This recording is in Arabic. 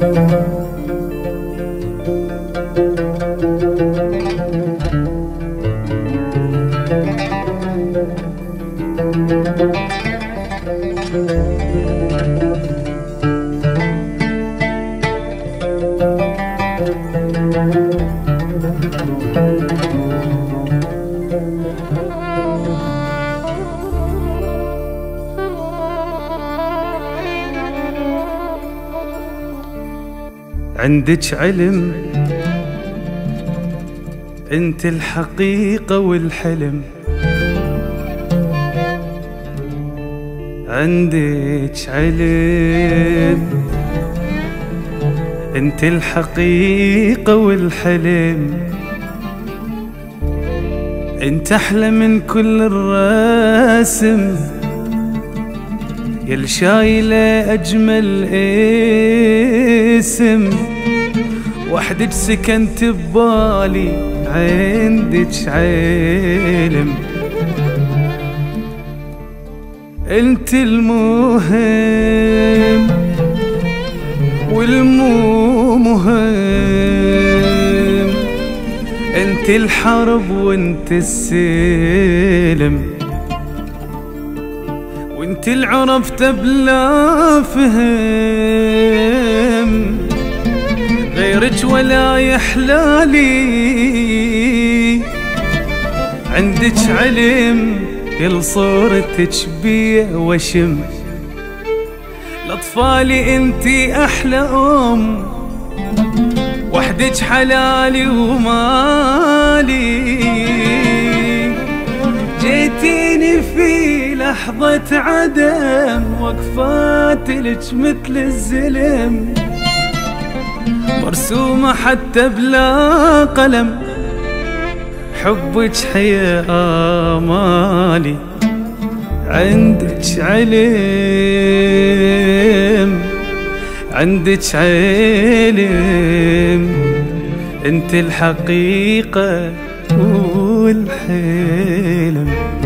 عندك علم انت الحقيقة والحلم، عندك علم انت الحقيقة والحلم، انت احلى من كل الرسم، يل شايلة اجمل اسم، وحدك سكنت ببالي عندك علم، انت المهم والمو مهم، انت الحرب وانت السلم، وانت العرفت بلا فهم، غيرك ولا يحلالي، عندك علم كل صورتك بيع وشم، لأطفالي انتي أحلى أم، وحدك حلالي ومالي، جيتيني في لحظة عدم، وقفاتلك مثل الزلم، مرسومة حتى بلا قلم، حبك حياة آمالي، عندك علم عندك علم انت الحقيقة والحلم.